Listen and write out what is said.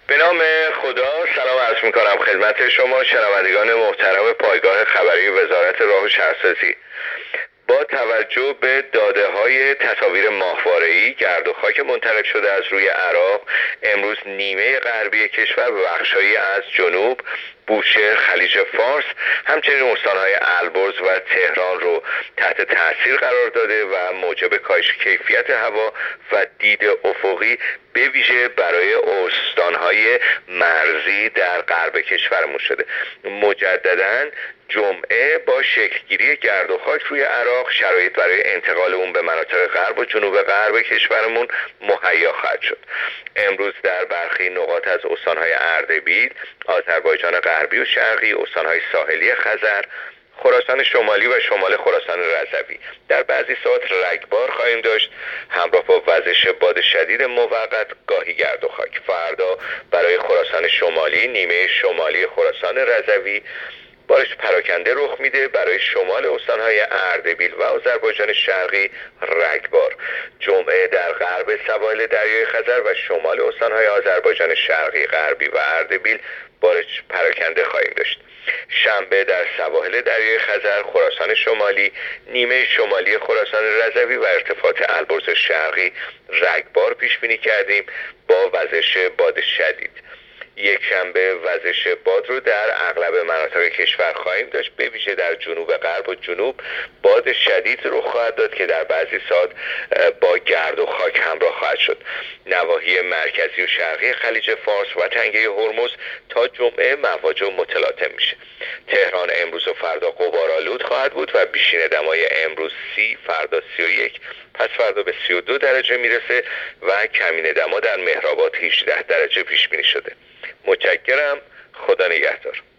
به نام خدا سلام عرض میکنم خدمت شما شنوندگان محترم پایگاه خبری وزارت راه و شهرسازی. با توجه به داده های تصاویر ماهواره‌ای گرد و خاک منتقل شده از روی عراق امروز نیمه غربی کشور به بخش‌هایی از جنوب، بوشهر، خلیج فارس، همچنین استان‌های البرز و تهران رو تحت تاثیر قرار داده و موجب کاهش کیفیت هوا و دید افقی به ویژه برای استان‌های مرزی در غرب کشورمون شده. مجدداً جمعه با شکلگیری گرد و خاک روی عراق شرایط برای انتقال اون به مناطق غرب و جنوب غرب کشورمون مهیا خواهد شد. امروز در برخی نقاط از استان‌های اردبیل، آذربایجان غربی و شرقی، استان‌های ساحلی خزر، خراسان شمالی و شمال خراسان رضوی در بعضی ساعات رگبار خواهیم داشت، همراه با وزش باد شدید موقت گاهی گرد و خاک. فردا برای خراسان شمالی، نیمه شمالی خراسان رضوی بارش پراکنده رخ میده. برای شمال استان‌های اردبیل و آذربایجان شرقی رگبار. جمعه در غرب سواحل دریای خزر و شمال استان‌های آذربایجان شرقی، غربی و اردبیل بارش پراکنده خواهیم داشت. شنبه در سواحل دریای خزر، خراسان شمالی، نیمه شمالی خراسان رضوی و ارتفاعات البرز شرقی رگبار پیش بینی کردیم با وزش باد شدید. یک شنبه وزش باد رو در اغلب مناطق کشور خواهیم داشت، به ویژه در جنوب غرب و جنوب باد شدید رخ خواهد داد که در بعضی ساعات با گرد و خاک همراه خواهد شد. نواحی مرکزی و شرقی خلیج فارس و تنگه هرمز تا جمعه مواج متلاطم میشه. تهران امروز و فردا غبارآلود خواهد بود و بیشین دمای امروز 30، فردا 31، پس فردا به 32 درجه میرسه و کمین دما در مهرآباد 18 درجه پیش بینی شده. متشکرم. خدا نگهدار.